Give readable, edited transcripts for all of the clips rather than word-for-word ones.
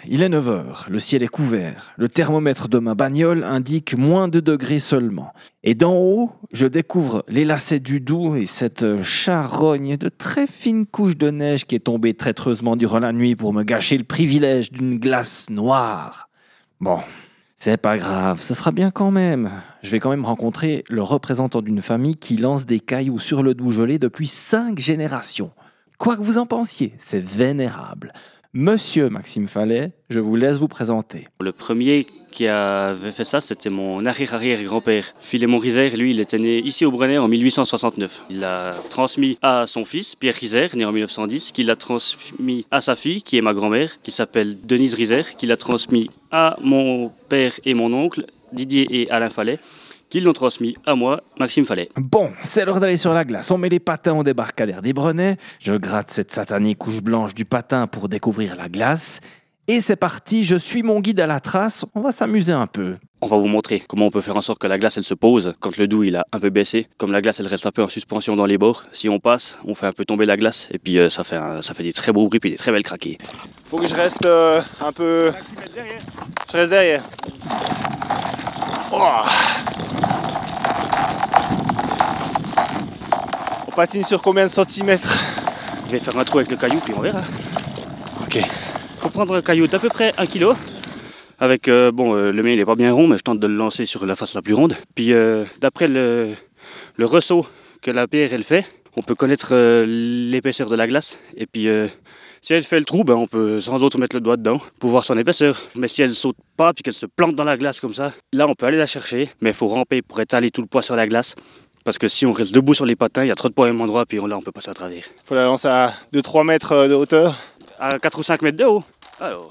il est 9 heures, le ciel est couvert, le thermomètre de ma bagnole indique moins 2 degrés seulement. Et d'en haut, je découvre les lacets du Doubs et cette charogne de très fines couches de neige qui est tombée traîtreusement durant la nuit pour me gâcher le privilège d'une glace noire. Bon, c'est pas grave, ce sera bien quand même. Je vais quand même rencontrer le représentant d'une famille qui lance des cailloux sur le Doubs gelé depuis 5 générations. Quoi que vous en pensiez, c'est vénérable. Monsieur Maxime Fallet, je vous laisse vous présenter. Le premier qui avait fait ça, c'était mon arrière-arrière-grand-père. Philémon Rizer, lui, il était né ici au Brenner en 1869. Il l'a transmis à son fils, Pierre Rizer, né en 1910, qui l'a transmis à sa fille, qui est ma grand-mère, qui s'appelle Denise Rizer, qui l'a transmis à mon père et mon oncle, Didier et Alain Fallet, qui l'ont transmis à moi, Maxime Fallet. Bon, c'est l'heure d'aller sur la glace. On met les patins au débarcadère des Brenets. Je gratte cette satanée couche blanche du patin pour découvrir la glace. Et c'est parti, je suis mon guide à la trace. On va s'amuser un peu. On va vous montrer comment on peut faire en sorte que la glace elle se pose quand le Doubs il a un peu baissé. Comme la glace elle reste un peu en suspension dans les bords, si on passe, on fait un peu tomber la glace et puis ça fait des très beaux bruits et des très belles craquées. Faut que je reste un peu... Je reste derrière. Oh. On patine sur combien de centimètres? Je vais faire un trou avec le caillou puis on verra. Ok. Faut prendre un caillou d'à peu près 1 kg. Avec, le mien il est pas bien rond, mais je tente de le lancer sur la face la plus ronde. Puis d'après le ressaut que la pierre elle fait, on peut connaître l'épaisseur de la glace. Et puis si elle fait le trou, on peut sans autre mettre le doigt dedans pour voir son épaisseur. Mais si elle saute pas puis qu'elle se plante dans la glace comme ça, là on peut aller la chercher. Mais il faut ramper pour étaler tout le poids sur la glace. Parce que si on reste debout sur les patins, il y a trop de poids au même endroit, puis là on peut passer à travers. Faut la lancer à 2-3 mètres de hauteur. À 4 ou 5 mètres de haut. Alors,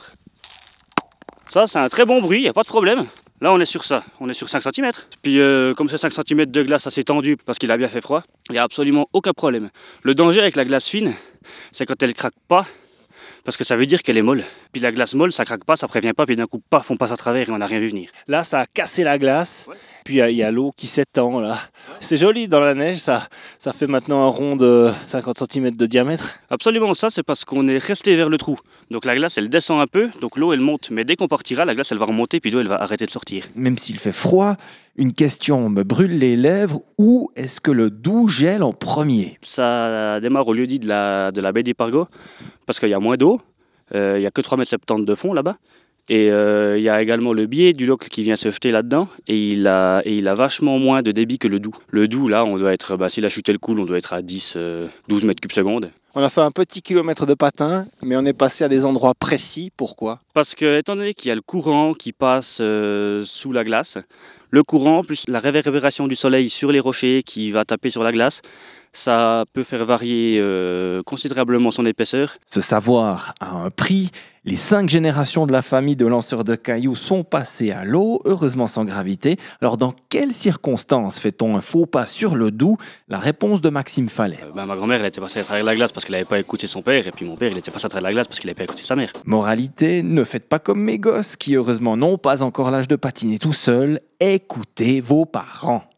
ça c'est un très bon bruit, il n'y a pas de problème. Là on est sur ça, on est sur 5 cm. Puis comme c'est 5 cm de glace assez tendue parce qu'il a bien fait froid, il n'y a absolument aucun problème. Le danger avec la glace fine, c'est quand elle craque pas, parce que ça veut dire qu'elle est molle. Puis la glace molle, ça craque pas, ça prévient pas, puis d'un coup, paf, on passe à travers et on n'a rien vu venir. Là, ça a cassé la glace. Ouais. Puis il y a l'eau qui s'étend là. C'est joli dans la neige, ça fait maintenant un rond de 50 cm de diamètre. Absolument, ça c'est parce qu'on est resté vers le trou. Donc la glace elle descend un peu, donc l'eau elle monte. Mais dès qu'on partira, la glace elle va remonter, puis l'eau elle va arrêter de sortir. Même s'il fait froid, une question me brûle les lèvres. Où est-ce que le Doubs gèle en premier? Ça démarre au lieu-dit de la baie des Pargots, parce qu'il y a moins d'eau. Il n'y a que 3,70 m de fond là-bas. Et il y a également le biais du Locle qui vient se jeter là-dedans et il a vachement moins de débit que le Doubs. Le Doubs, là, on doit être, si la chute elle coule, on doit être à 12 mètres cubes secondes. On a fait un petit kilomètre de patin, mais on est passé à des endroits précis. Pourquoi? Parce que, étant donné qu'il y a le courant qui passe sous la glace, le courant plus la réverbération du soleil sur les rochers qui va taper sur la glace, ça peut faire varier considérablement son épaisseur. Ce savoir a un prix. Les 5 générations de la famille de lanceurs de cailloux sont passées à l'eau, heureusement sans gravité. Alors dans quelles circonstances fait-on un faux pas sur le Doubs? La réponse de Maxime Fallet. Ma grand-mère elle était passée à travers la glace parce qu'elle n'avait pas écouté son père, et puis mon père il était passé à travers la glace parce qu'il n'avait pas écouté sa mère. Moralité, ne faites pas comme mes gosses qui heureusement n'ont pas encore l'âge de patiner tout seuls. Écoutez vos parents.